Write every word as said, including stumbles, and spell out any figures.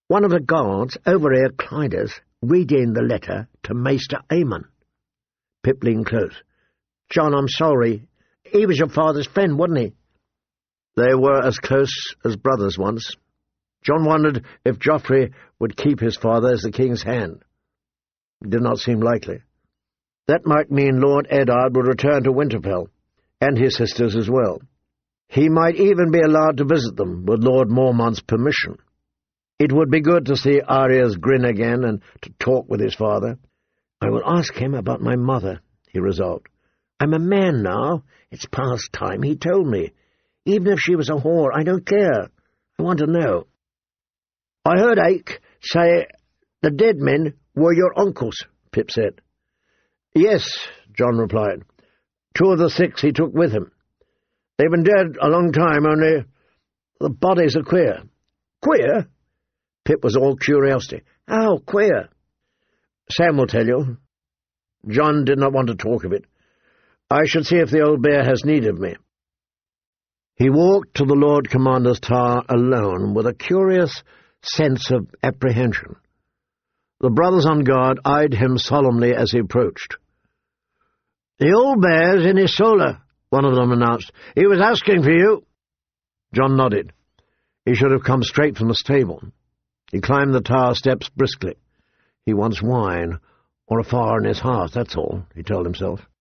One of the guards overheard Clydas reading the letter to Maester Aemon. Pip leaned close. "John, I'm sorry. He was your father's friend, wasn't he?" They were as close as brothers once. John wondered if Joffrey would keep his father as the king's hand. It did not seem likely. That might mean Lord Eddard would return to Winterfell, and his sisters as well. He might even be allowed to visit them with Lord Mormont's permission. It would be good to see Arya's grin again and to talk with his father. "I will ask him about my mother," he resolved. "I'm a man now. It's past time he told me. Even if she was a whore, I don't care. I want to know." "I heard Ake say the dead men were your uncles," Pip said. "Yes," John replied. "Two of the six he took with him. They've been dead a long time, only the bodies are queer." "Queer?" Pip was all curiosity. "How queer?" "Sam will tell you." John did not want to talk of it. "I should see if the old bear has need of me." He walked to the Lord Commander's tower alone, with a curious sense of apprehension. The brothers on guard eyed him solemnly as he approached. "The old bear's in his solar," one of them announced. "He was asking for you." John nodded. He should have come straight from the stable. He climbed the tower steps briskly. He wants wine, or a fire in his hearth, that's all, he told himself.